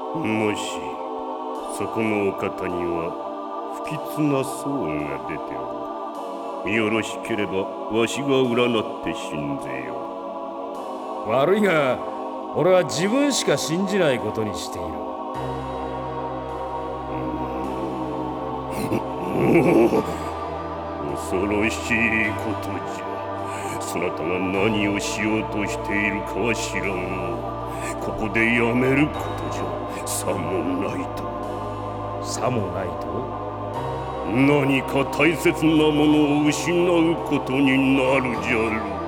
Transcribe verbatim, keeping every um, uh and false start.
もしそこのお方には不吉な相が出ておる。よろしければわしが占って信ぜよう。悪いが俺は自分しか信じないことにしている。 恐ろしいことじゃ。そなたが何をしようとしているかは知らんが、ここでやめることじゃ。さもないと。 さもないと何か大切なものを失うことになるじゃろう。